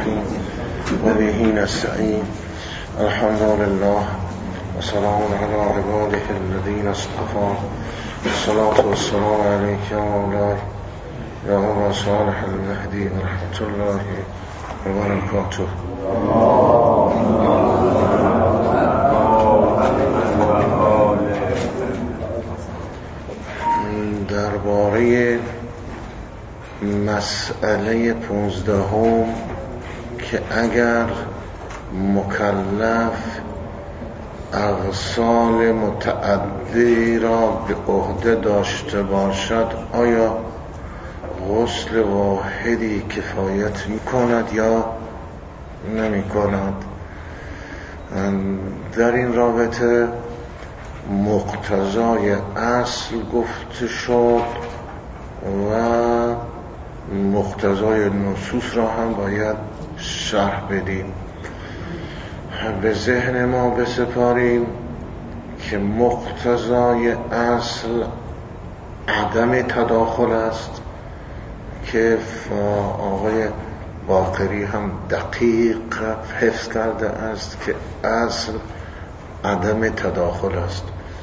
الرحیم و به نستعین. الحمد لله و سلام علی عباده الذین اصطفی. الصلاة والسلام علیک یا مولاي یا ابا صالح المهدی و رحمت الله و برکاته. درباره مسئله 15 که اگر مکلف اغسال متعدی را به عهده داشته باشد آیا غسل واحدی کفایت می‌کند یا نمی‌کند؟ در این رابطه مقتضای اصل گفته شد و مقتضای نصوص را هم باید شرح بدیم. به ذهن ما بسپاریم که مقتضای اصل عدم تداخل است که آقای باقری هم دقیق حفظ کرده است که اصل عدم تداخل است.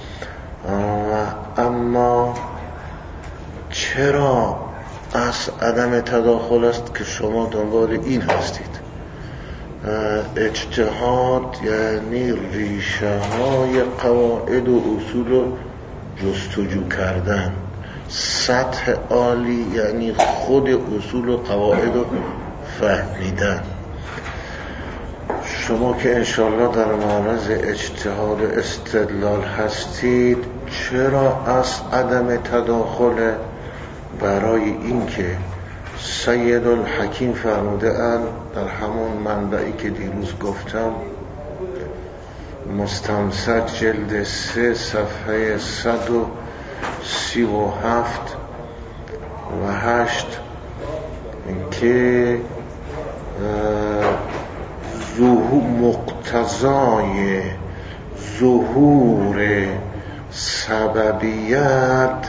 اما چرا اصل عدم تداخل است که شما دنبال این هستید؟ اجتهاد یعنی ریشه های قواعد و اصول رو جستجو کردن. سطح عالی یعنی خود اصول و قواعد رو فهمیدن. شما که انشالله در معرض اجتهاد و استدلال هستید، چرا اصل عدم تداخله؟ برای اینکه سید الحکیم فرموده اند در همون منبعی که دیروز گفتم، مستمسک جلد 3 صفحه 137 و 8 که مقتضای ظهور سببیت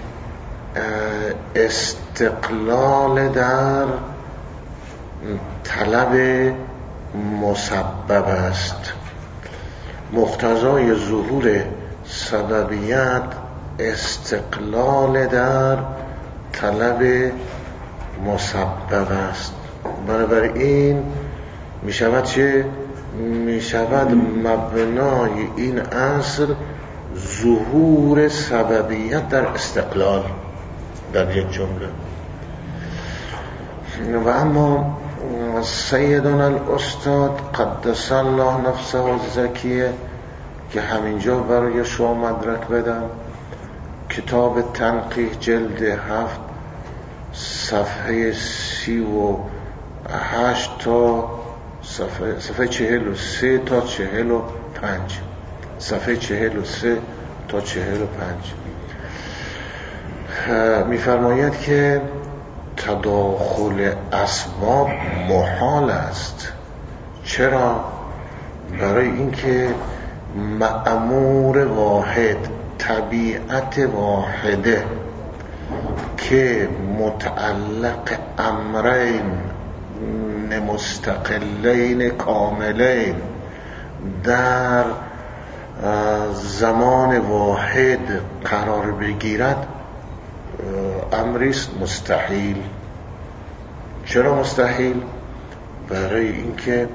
استقلال در طلب مسبب است. مقتضای ظهور سببیت استقلال در طلب مسبب است. بنابراین می شود چه؟ می شود مبنای این اصل ظهور سببیت در استقلال در یک جمله. و اما سیدنا الاستاد قدس الله نفسه الزکیه که همینجا برای شما مدرک بدم، کتاب تنقیح جلد 7 صفحه 38 تا صفحه 43 تا 45، صفحه 43 تا 45 می‌فرماید که تداخل اسباب محال است. چرا؟ برای اینکه مأمور واحد، طبیعت واحده که متعلق امرین مستقلین کاملین در زمان واحد قرار بگیرد امریست مستحیل. چرا مستحیل؟ برای اینکه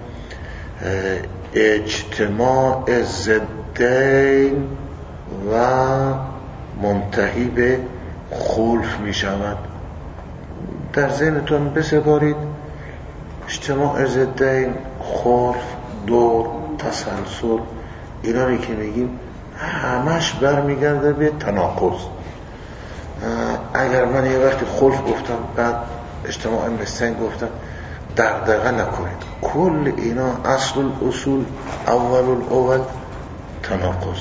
اجتماع ضدین و منتهی به خلف می شود. در ذهنتون بسپارید اجتماع ضدین، خلف، دور، تسلسل، اینا رو که میگیم همش برمیگرده به تناقض. اگر من یه وقتی خلف گفتم بعد اجتماع مثلین گفتم، دغدغه نکنید. کل اینا اصل الاصول اول تناقض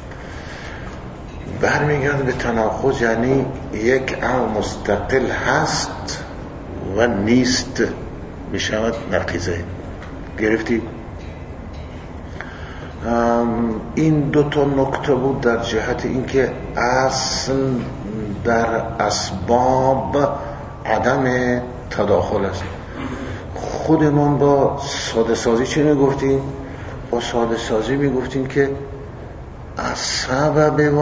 برمیگرده به تناقض، یعنی یک امر مستقل هست و نیست، میشود نقیضه. گرفتید؟ این دو تا نکته بود در جهت اینکه اصل در اسباب عدم تداخل است. خودمون با ساده سازی چه میگفتیم؟ با ساده سازی میگفتیم که از سبب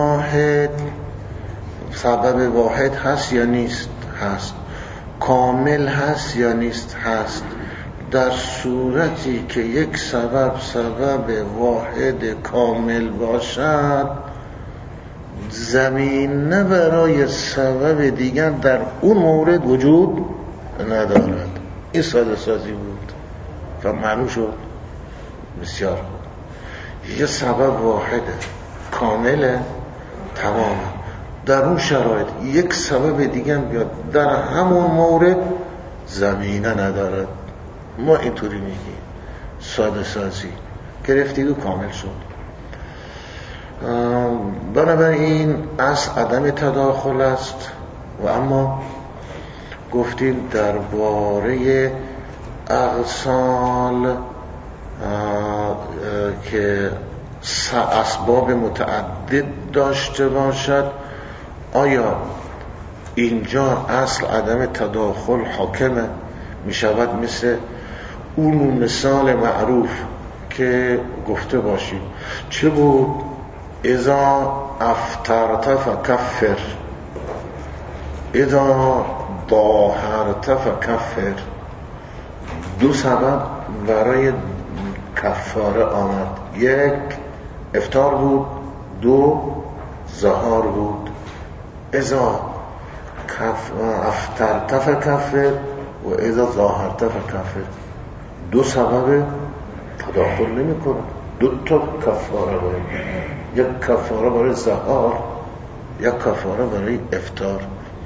واحد هست یا نیست؟ هست. کامل هست یا نیست؟ هست. در صورتی که یک سبب واحد کامل باشد، زمینه برای سبب دیگر در اون مورد وجود ندارد. این ساده سازی بود و معلوم شد. بسیار خوب. یه سبب واحده کامله، تمام. در اون شرایط یک سبب دیگه بیاد در همون مورد زمینه ندارد. ما اینطوری میگیم ساده سازی گرفتید و کامل شد. بنابراین اصل عدم تداخل است. و اما گفتیم درباره اغسال که اسباب متعدد داشته باشد، آیا اینجا اصل عدم تداخل حاکمه؟ می شود مثل اون مثال معروف که گفته باشیم چه بود؟ اذا افطرت فکفر، اذا ضاهرت فکفر. دو سبب برای کفاره آمد، یک افطار بود، دو ظهار بود. اذا افطرت فکفر و اذا ظاهرت فکفر. دو سبب تداخل نمی کنه، دو تا کفاره باید، یک کفاره برای ظهار، یک کفاره برای افطار.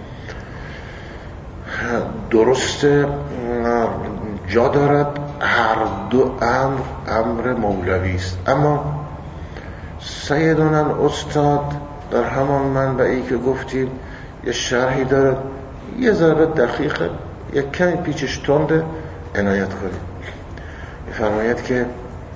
درسته جا دارد هر دو امر مولوی است. اما سیدنا استاد در همان منبعی که گفتیم یه شرحی دارد، یه ذره دقیقه، یک کمی پیچش تنده، عنایت کنید. می‌فرماید که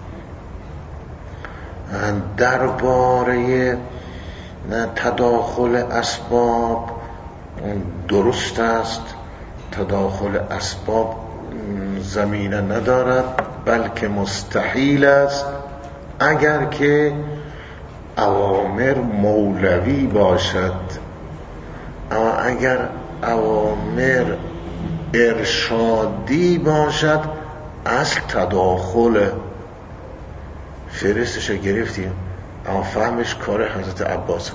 درباره تداخل اسباب درست است، تداخل اسباب زمینه ندارد، بلکه مستحیل است اگر که اوامر مولوی باشد. اما اگر اوامر ارشادی باشد اصل تداخل. فهرستش گرفتیم، اما فهمش کار حضرت عباس.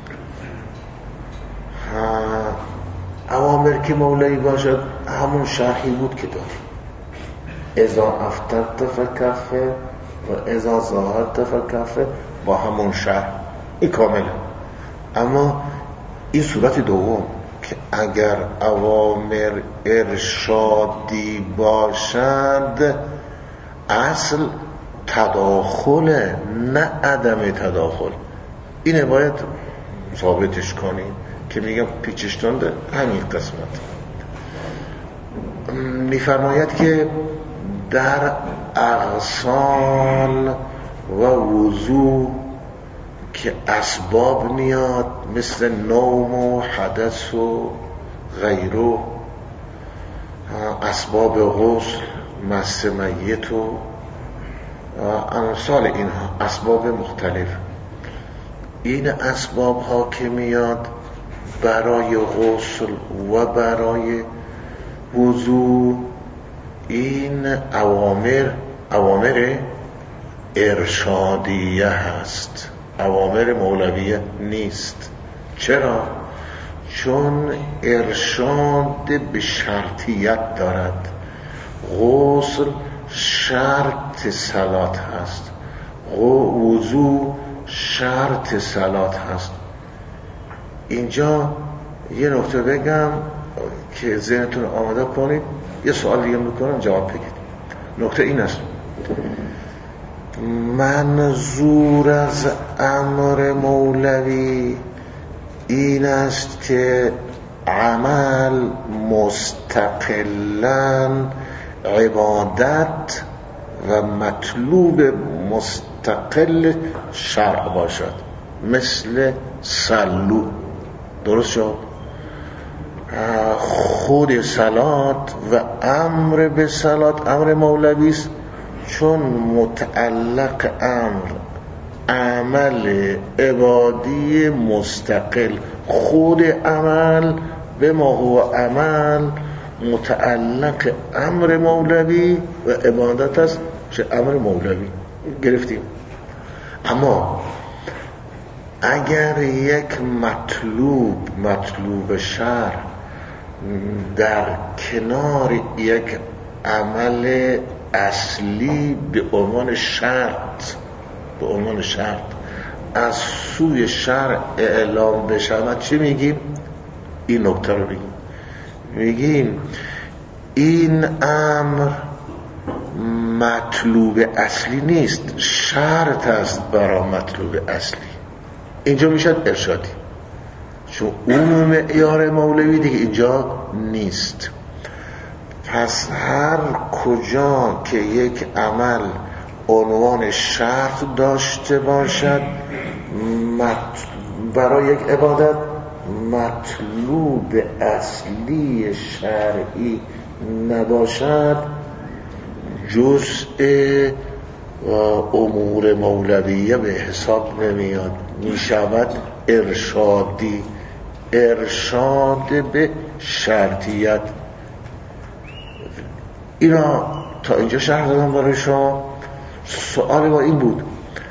اوامر که مولوی باشد همون شرحی بود که دار اذا افطرت فکفر و اذا ظاهرت فکفر، با همون شرح این کامله. اما این صورت دوم که اگر اوامر ارشادی باشد اصل تداخل، نه عدم تداخل. اینه باید ثابتش کنیم که میگم پیچشتانده همین قسمت. میفرماید که در اغسال و وضو که اسباب میاد مثل نوم و حدث و غیره، اسباب غسل، مس میت و امثال اینها، اسباب مختلف. این اسباب ها که میاد برای غسل و برای وضو، این اوامر ارشادیه هست، اوامر مولویه نیست. چرا؟ چون ارشاد به شرطیت دارد. غسل شرط صلات هست، وضو شرط صلات هست. اینجا یه نکته بگم که ذهنتون آماده کنید، یه سوال دیگه میکنم جواب بگید. نکته این است: منظور از امر مولوی این است که عمل مستقلاً عبادت و مطلوب مستقل شرع باشد، مثل صلو. درست شد؟ خود صلات و امر به صلات امر مولوی است، چون متعلق امر عمل عبادی مستقل، خود عمل به ما هو عمل متعلق امر مولوی و عبادت است، چه امر مولوی گرفتیم. اما اگر یک مطلوب شرع در کنار یک عمل اصلی به عنوان شرط از سوی شرع اعلام بشود، چه میگیم؟ این نکته رو میگیم این امر مطلوب اصلی نیست، شرط است برای مطلوب اصلی. اینجا میشد ارشادی، چون اون معیار مولوی دیگه اینجا نیست. پس هر کجا که یک عمل عنوان شرط داشته باشد برای یک عبادت، مطلوب اصلی شرعی نباشد، جزء امور مولویه به حساب نمیاد، میشود ارشادی، ارشاد به شرطیت. اینا تا اینجا شرح دادم برای شما. سوال ما این بود،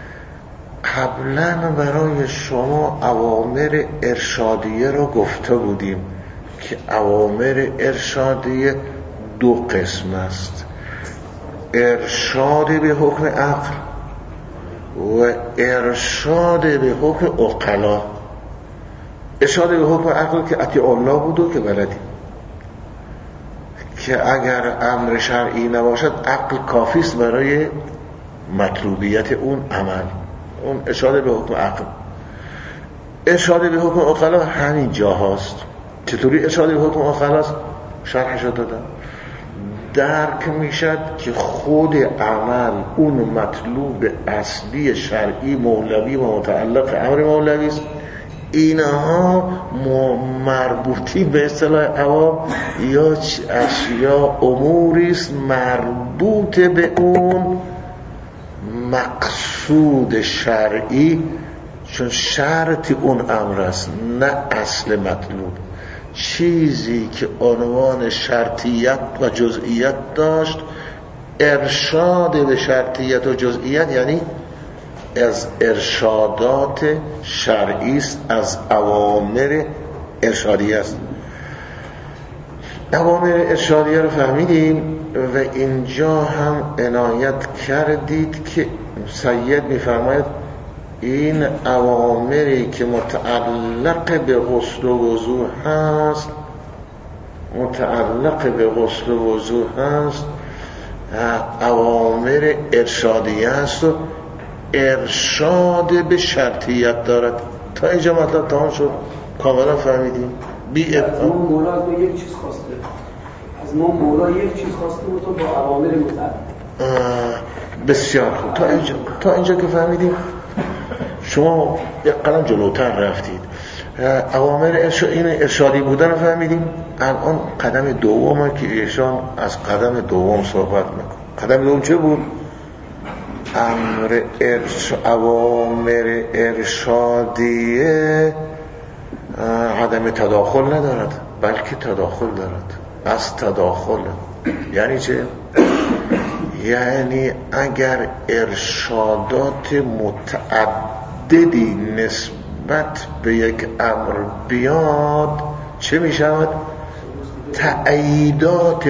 قبلا برای شما اوامر ارشادیه رو گفته بودیم که اوامر ارشادیه دو قسم است: ارشاد به حکم عقل و ارشاد به حکم عقلا. ارشاد به حکم عقل که اطیع الله بود که بلدی که اگر امر شرعی نباشد عقل کافی است برای مطلوبیت اون عمل، اون ارشاد به حکم عقل. ارشاد به حکم عقلا همین جا هست. چطوری ارشاد به حکم عقلا است؟ شرحش رو دادم. درک میشد که خود عمل اون مطلوب اصلی شرعی مولوی و متعلق امر مولوی است، اینها مربوطی به اصطلاح عوام یا اشیا اموری است مربوط به اون مقصود شرعی، چون شرط اون امر است نه اصل مطلوب. چیزی که عنوان شرطیت و جزئیت داشت، ارشاد به شرطیت و جزئیت یعنی از ارشادات شرعی است، از اوامر ارشادیه است. اوامر ارشادیه رو فهمیدیم و اینجا هم عنایت کردید که سید میفرماید این اوامری که متعلق به غسل و وضو هست، اوامر ارشادیه است و ارشاد به شرطیت دارد. تا اینجا مطلب تمام شد، کاملا فهمیدیم. از ما مولا از ما یک چیز خواسته، از ما مولا یک چیز خواسته و تو با اوامر متعدد. بسیار خوب، تا اینجا که فهمیدیم شما یک قدم جلوتر رفتید. اوامر این ارشادی بودن رو فهمیدیم. الان قدم دومه که ایشان از قدم دوم صحبت میکنه. قدم دوم چه بود؟ اوامر ارشادیه عدم تداخل ندارد، بلکه تداخل دارد. از تداخل یعنی چه؟ یعنی اگر ارشادات متعددی نسبت به یک امر بیاد، چه می شود؟ تأییدات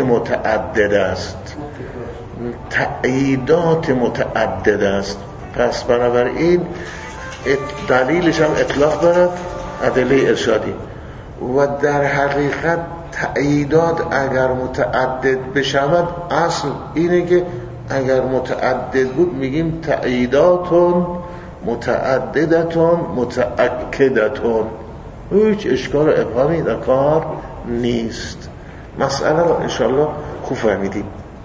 متعدد است. پس بنابراین دلیلش هم اطلاق دارد، ادله ارشادی. و در حقیقت تأییدات اگر متعدد بشود، اصل اینه که اگر متعدد بود میگیم تأییداتون متعددتون متأکدتون، هیچ اشکال و ابهامی در کار نیست. مسئله رو انشاءالله خوب فهمیدیم.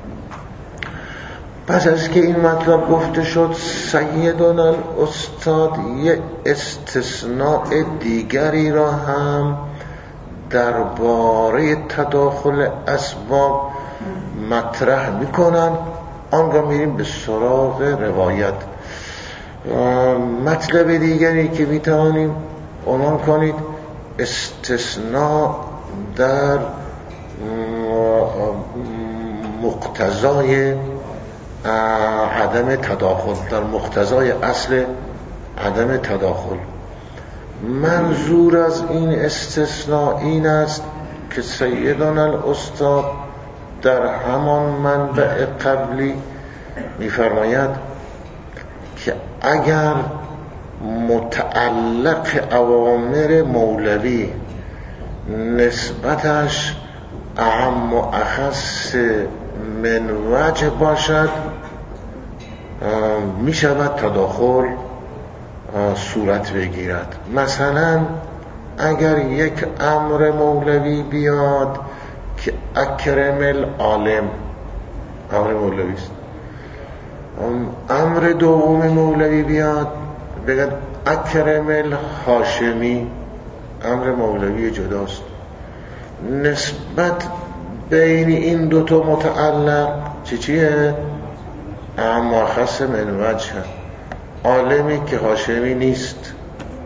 پس از که این مطلب گفته شد، سیدنا الاستاد یه استثناء دیگری را هم درباره تداخل اسباب مطرح میکنن. آنگاه میریم به سراغ روایت. مطلب دیگری که میتوانیم عنوان کنید استثناء در مقتضای عدم تداخل، در مقتضای اصل عدم تداخل. منظور از این استثناء این است که سیدنا الاستاد در همان منبع قبلی می‌فرماید که اگر متعلق اوامر مولوی نسبتش اعم و اخص من وجه باشد می شود تداخل صورت بگیرد. مثلا اگر یک امر مولوی بیاد که اکرم العالم، امر مولوی است، امر دوم مولوی بیاد بگد اکرم الهاشمی، امر مولوی جداست. نسبت بین این دوتا متعلق چیه؟ اما خاص من وجه، عالمی که هاشمی نیست،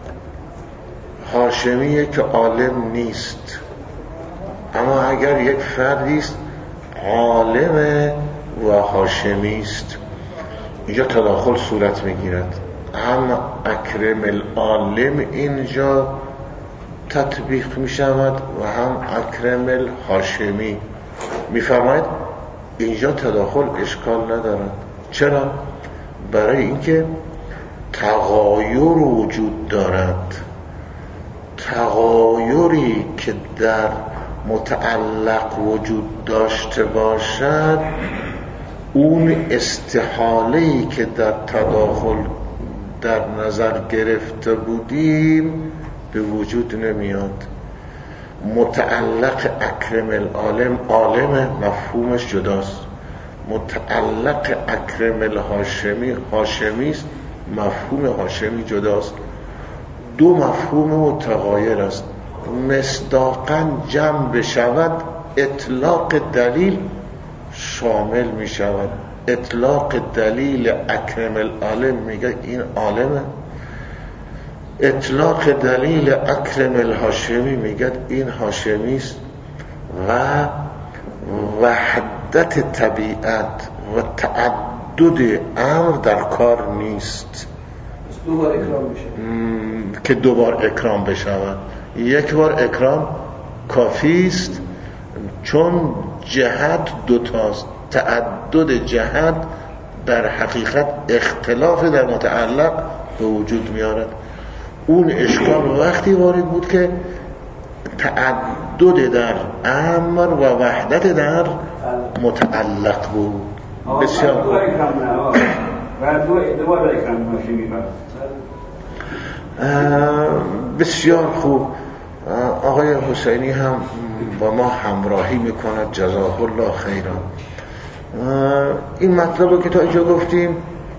هاشمیه که عالم نیست. اما اگر یک فردی است عالم و هاشمی است، اینجا تداخل صورت میگیرد. هم اکرم العالم اینجا تطبیق می شود و هم اکرم الهاشمی. میفرماید اینجا تداخل اشکال ندارد. چرا؟ برای اینکه تغایر وجود دارد. تغایری که در متعلق وجود داشته باشد، اون استحاله‌ای که در تداخل در نظر گرفته بودیم به وجود نمیاد. متعلق اکرم العالم، عالم مفهومش جداست. متعلق اکرم الهاشمی، هاشمی است، مفهوم هاشمی جداست. دو مفهوم متغایر است. مصداقاً جمع بشود اطلاق دلیل شامل می شود. اطلاق دلیل اکرم العالم میگه این عالمه، اطلاق دلیل اکرم الهاشمی میگه این هاشمی است. و وحدت طبیعت و تعدد امر در کار نیست. دوبار اکرام میشه که دوبار اکرام بشود. یک بار اکرام کافی است، چون جهت دوتاست. تعدد جهت در حقیقت اختلاف در متعلق به وجود میارد. اون اشکال وقتی وارد بود که تعدد در امر و وحدت در متعلق بود. بسیار دو اکرام نه و دوباره اکرام هاشمی بسیار خوب. آقای حسینی هم با ما همراهی میکند، جزاه الله خیرا. این مطلب که تا اینجا گفتیم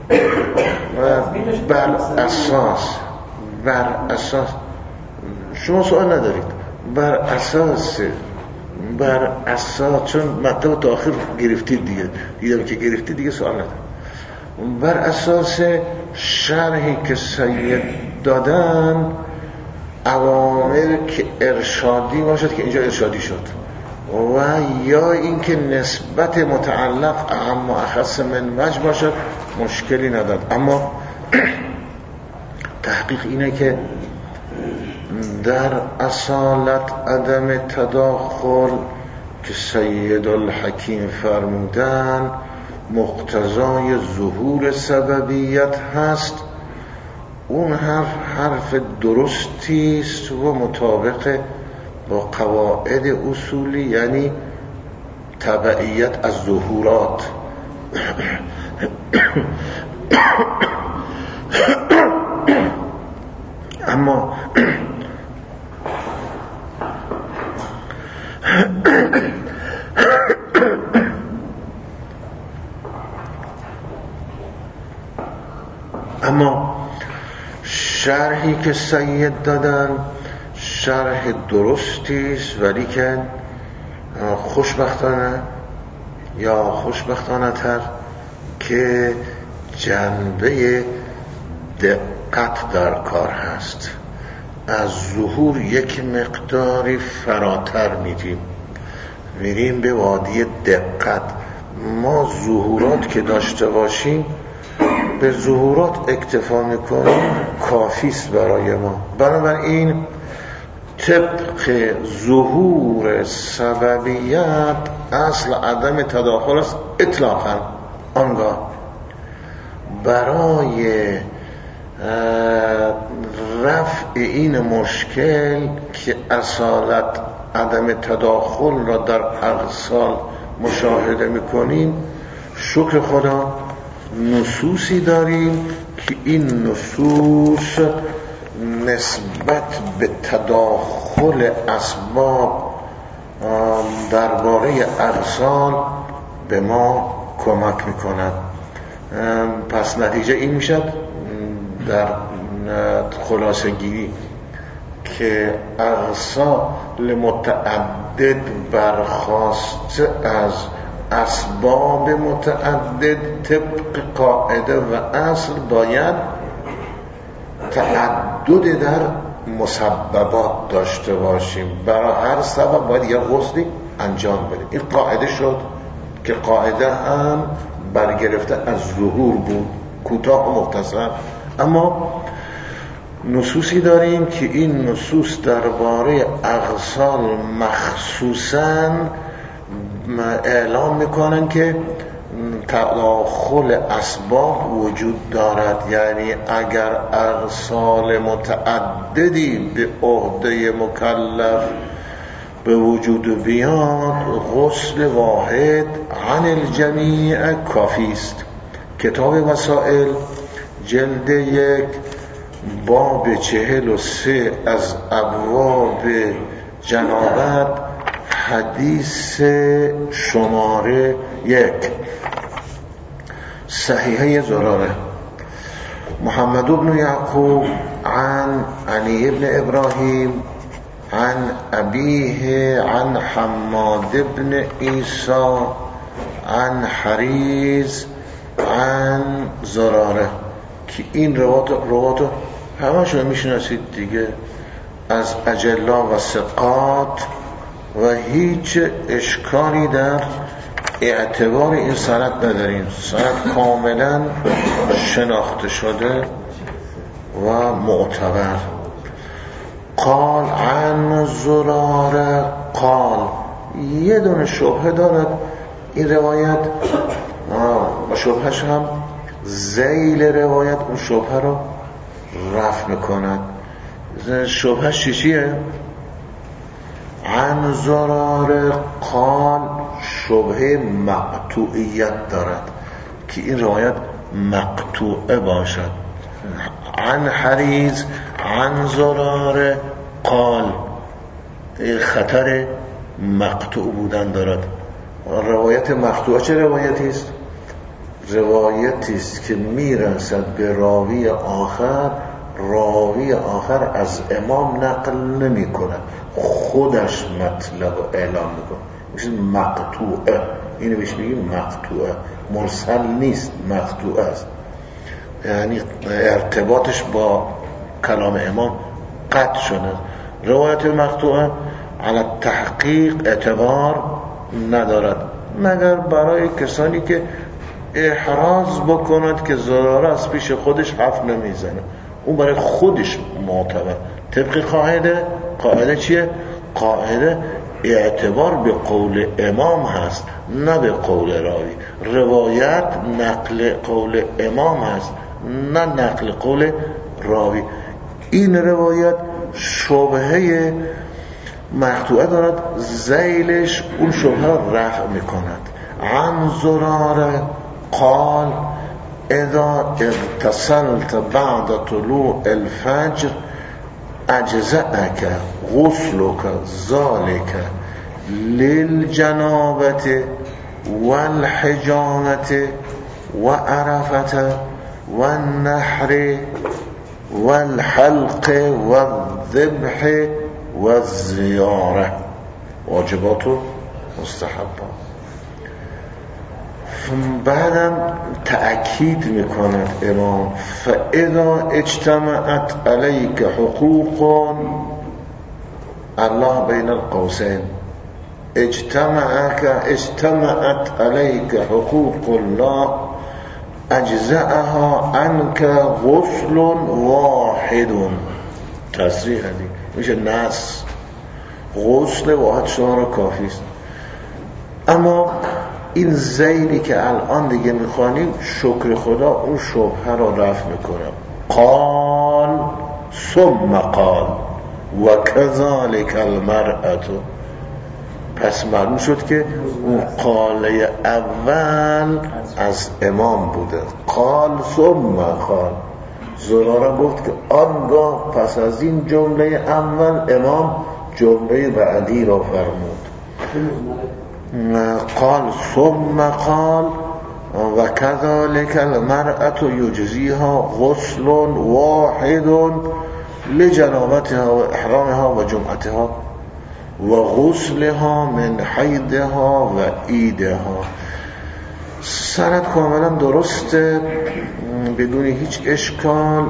بر اساس شما سوال ندارید، بر اساس چون مطلب تا آخر گرفتید دیدم که گرفتید دیگه سوال ندارید. بر اساس شرحی که سید دادن، اوامر که ارشادی باشد که اینجا ارشادی شد، و یا اینکه نسبت متعلق اعم و اخص من وجه باشد مشکلی ندارد. اما تحقیق اینه که در اصالت عدم تداخل که سید الحکیم فرمودن مقتضای ظهور سببیت هست. اون حرف درستی است و مطابق با قواعد اصولی، یعنی تبعیت از ظهورات. اما شرحی که سید دادن شرح درستی است، ولی که خوشبختانه یا خوشبختانه تر که جنبه دقت در کار هست. از ظهور یک مقداری فراتر میریم به وادی دقت. ما ظهورات که داشته باشیم به ظهورات اکتفا میکنیم کافیست برای ما. بنابراین طبق ظهور سببیت اصل عدم تداخل است اطلاقا. آنگاه برای رفع این مشکل که اصالت عدم تداخل را در اغسال مشاهده میکنیم، شکر خدا نصوصی داریم که این نصوص نسبت به تداخل اسباب درباره اغسال به ما کمک میکند. پس نتیجه این میشد در خلاصه گیری که اغسال متعدد برخاسته از اسباب متعدد طبق قاعده و اصل باید تعدد در مسببات داشته باشیم. برای هر سبب باید یه غسلی انجام بدیم. این قاعده شد که قاعده هم برگرفته از ظهور بود، کوتاه و مختصر. اما نصوصی داریم که این نصوص درباره اغسال مخصوصاً اعلام میکنن که تداخل اسباب وجود دارد. یعنی اگر اغسال متعددی به عهده مکلف به وجود بیاد، غسل واحد عن الجمیع کافی است. کتاب وسائل جلد 1 باب 43 از ابواب جنابت حدیث شماره 1 صحیحه زراره. محمد بن یعقوب عن علی بن ابراهیم عن ابیه عن حماد بن عیسی عن حریز عن زراره، که این روات همه شما میشناسید دیگه، از اجلا و ثقات و هیچ اشکالی در اعتبار این سند نداریم. سند کاملا شناخته شده و معتبر. قال عن زراره قال، یه دونه شبهه دارد این روایت، شبهش هم ذیل روایت اون شبهه رو رفع میکند. شبهش چیه؟ عن زراره قال، شبهه مقطوعیت دارد که این روایت مقطوعه باشد. عن حریز عن زراره قال، خطر مقطوع بودن دارد. روایت مقطوعه چه روایتی است؟ روایتی است که میرسد به راوی آخر، راوی آخر از امام نقل نمی کند، خودش مطلب رو اعلام میکنه، میشه مقطوعه. اینو بهش میگیم مقطوعه، مرسل نیست، مقطوعه است. یعنی ارتباطش با کلام امام قطع شده. روایت مقطوعه علی تحقیق اعتبار ندارد مگر برای کسانی که احراز بکند که زراره از پیش خودش حرف نمیزنه، اون برای خودش معتبر. طبق قاعده چیه؟ قاعده اعتبار به قول امام هست، نه به قول راوی. روایت نقل قول امام هست، نه نقل قول راوی. این روایت شبهه مقطوعه دارد، ذیلش اون شبهه را رفع میکند. عن زراره قال اذا اغتسلت بعد طلوع الفجر اجزأك غسلك ذلك للجنابة والحجامة وعرفة والنحر والحلق والذبح و زیاره، واجبات و مستحبات. بعدم تأکید میکند امام فاذا اجتمعت علیک حقوق الله بین القوسین اجتمعت علیک حقوق الله اجزأها عنك غسل واحد. تصریح هدی میشه نص، غسل واحد شما کافی است. اما این زیلی که الان دیگه میخوانیم شکر خدا اون شبهه را رفع میکنم. قال ثم قال و کذالک المرأة. پس معلوم شد که اون قاله اول از امام بوده. قال ثم قال. زراره گفت که آنگاه پس از این جمله اول امام جمله بعدی را فرمود. قال ثم قال و كذلك المرأة يجزيها غسل واحد لجنابتها و احرامها و جمعتها و غسلها من حیضها و عیدها. سند کاملا درسته بدون هیچ اشکال،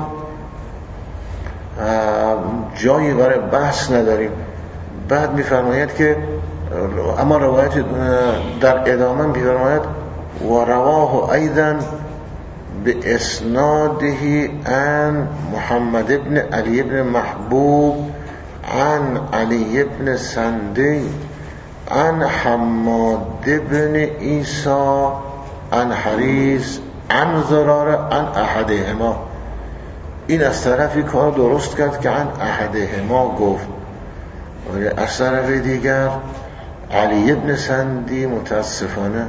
جایی برای بحث نداریم. بعد میفرماید که اما روایت در ادامه میفرماید و رواه ایضا به اسناده عن محمد ابن علی ابن محبوب عن علی ابن سندی عن حماد ابن عیسی عن حریز عن زراره عن احدهما. این از طرفی کار درست کرد که عن احدهما گفت، ولی از طرف دیگر علی ابن سندی متاسفانه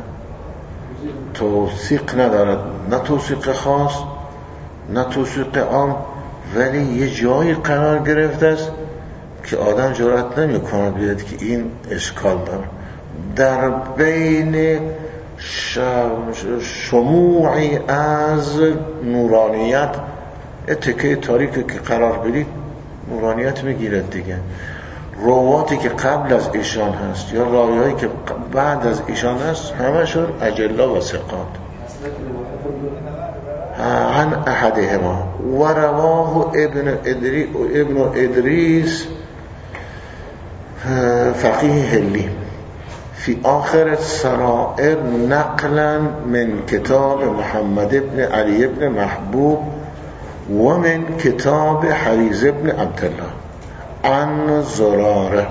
توثیق ندارد، نه توثیق خاص نه توثیق عام، ولی یه جایی قرار گرفته است که آدم جرأت نمی کند بیاد که این اشکال داره. در بین شموعی از نورانیت تکه تاریکی که قرار بدید نورانیت میگیرد دیگه. رواتی که قبل از ایشان هست یا راویایی که بعد از ایشان هست همشون اجلا و ثقات. عن احدهما و رواه ابن ادریس فقیه هلی فی آخر السرائر نقلا من کتاب محمد ابن علی ابن محبوب و من کتاب حریز ابن عبدالله عن زراره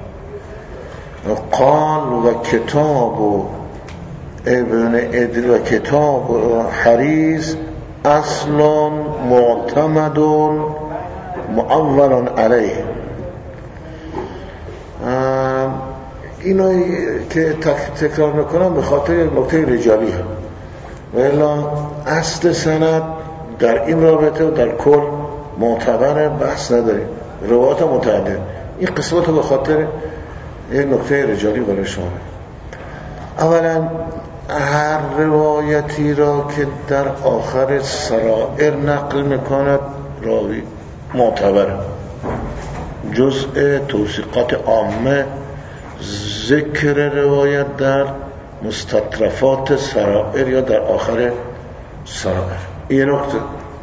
قال و کتاب ابن ادریس و کتاب حریز اصل معتمد معول علیه. اینو که تکرار میکنم به خاطر نکته رجالی هم، ولی اصل سند در این رابطه و در کل معتبر، بحث نداریم، روایات متعدد. این قسمت به خاطر یک نکته رجالی برای شما. اولا هر روایتی را که در آخر سرائر نقل میکند راوی معتبر، جزء توثیقات عامه ذکر روایت در مستطرفات سرائر یا در آخر سرائر. این نکته.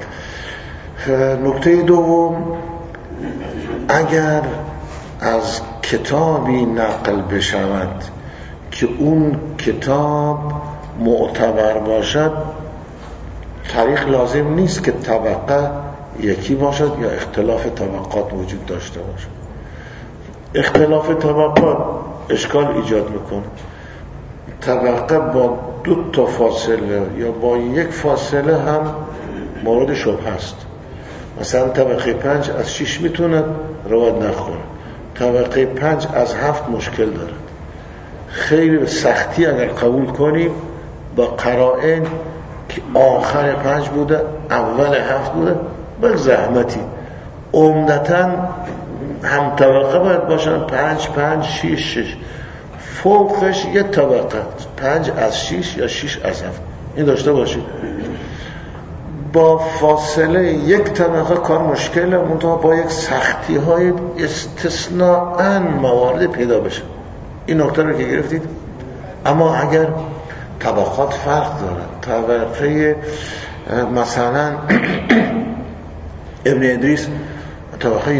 نکته دوم، اگر از کتابی نقل بشود که اون کتاب معتبر باشد، طریق لازم نیست که طبقه یکی باشد یا اختلاف طبقات وجود داشته باشد. اختلاف طبقات اشکال ایجاد میکنه. طبقه با 2 تا فاصله یا با 1 فاصله هم مورد شبهه است. مثلا طبقه 5 از 6 میتونه روایت نخونه، طبقه 5 از 7 مشکل داره. خیلی به سختی اگر قبول کنیم با قرائن که آخر 5 بوده اول 7 بوده، بل زحمتی عمدتاً هم طبقه باید باشن، 5 5 6 6 فوقش یه طبقه 5 از 6 یا 6 از 7 این داشته باشید. با فاصله یک طبقه کار مشکله، منتها با یک سختی های استثناءً موارد پیدا بشه. این نکته رو که گرفتید. اما اگر طبقات فرق داره، طبقه مثلا ابن ادریس طبقه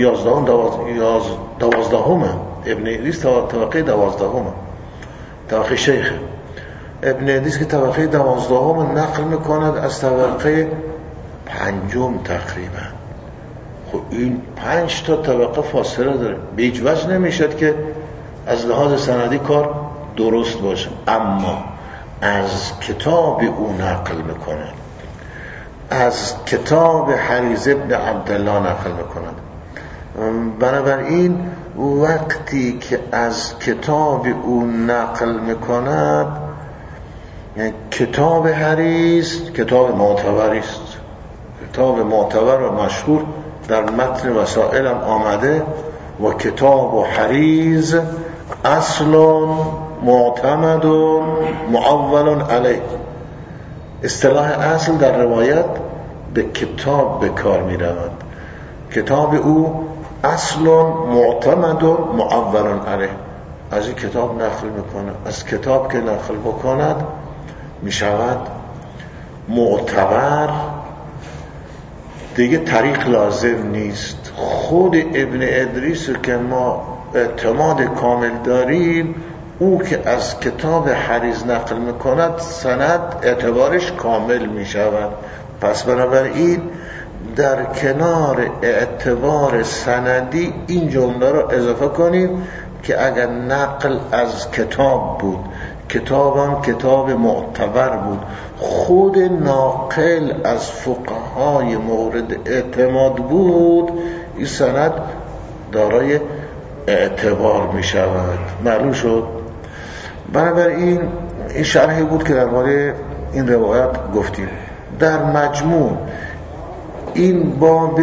12 ابن ادریس طبقه 12، طبقه شیخ ابن ادریس که طبقه 12 نقل میکند از طبقه 5 تقریبا. خب این 5 تا طبقه فاصله داره، به هیچ وجه نمیشد که از لحاظ سندی کار درست باشه. اما از کتاب او نقل میکنند، از کتاب حریز ابن عبدالله نقل میکنند. بنابراین وقتی که از کتاب او نقل میکند، یعنی کتاب حریز کتاب معتبری است، کتاب معتبر و مشهور در متن وسائل هم آمده. و کتاب و حریز اصل معتمد معول علیه. اصطلاح اصل در روایت به کتاب به کار می رود. کتاب او اصل معتمد معول علیه، از این کتاب نقل میکنه. از کتاب که نقل بکند می شود معتبر، دیگه طریق لازم نیست. خود ابن ادریس که ما اعتماد کامل داریم، او که از کتاب حریز نقل میکند سند اعتبارش کامل میشود. پس بنابراین در کنار اعتبار سندی این جمله رو اضافه کنیم که اگر نقل از کتاب بود، کتابم کتاب معتبر بود، خود ناقل از فقهای مورد اعتماد بود، این سند دارای اعتبار می شود. معلوم شد؟ بنابراین این شرحی بود که درباره این روایت گفتیم. در مجموع این باب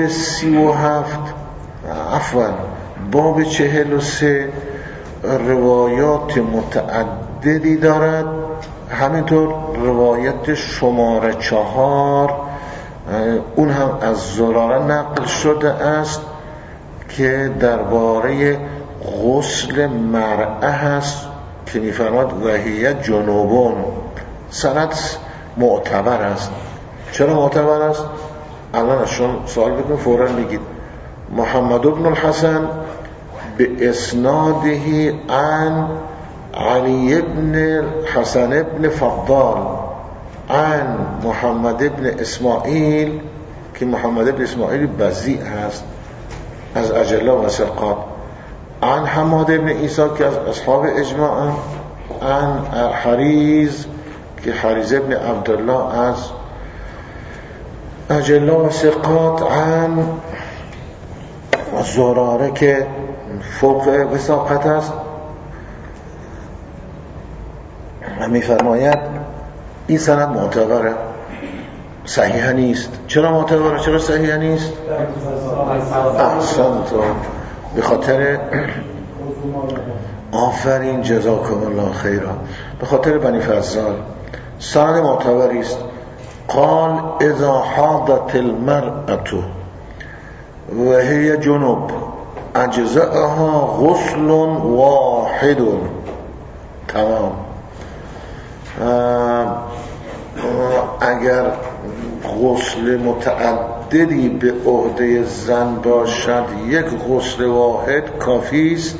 43 روایات متعددی دارد. همینطور روایت شماره 4 اون هم از زراره نقل شده است که درباره غسل مرأه هست که می‌فرماد وهیه جنوبون. سند معتبر است. چرا معتبر است؟ الان از شما سوال بکنم فوراً بگید. محمد بن الحسن به اسناده عن علی بن حسن بن فضال عن محمد بن اسماعیل که محمد بن اسماعیل بزیع هست از اجله و ثقات، عن حماد بن عیسی که از اصحاب اجماع، عن حریز که حریز بن عبدالله از اجله و ثقات، عن زراره که فوق وثاقت است. می‌فرماید این سند معتبره، صحیح نیست. چرا معتبره؟ چرا صحیح نیست؟ احسنت، به خاطر آفرین جزاکم الله خیرا، به خاطر بنی فضال سند معتبری است. قال اذا حاضت المرأة وهي جنوب اجزأها غسل واحد. تمام. اگر غسل متعددی به عهده زن باشد یک غسل واحد کافی است.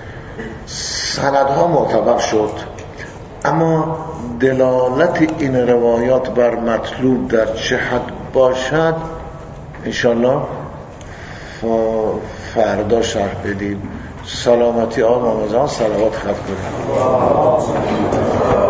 سندها معتبر شد، اما دلالت این روایات بر مطلوب در چه حد باشد انشالله فردا شرح بدیم. سلامتی آقا مامزان صلوات خط کنیم.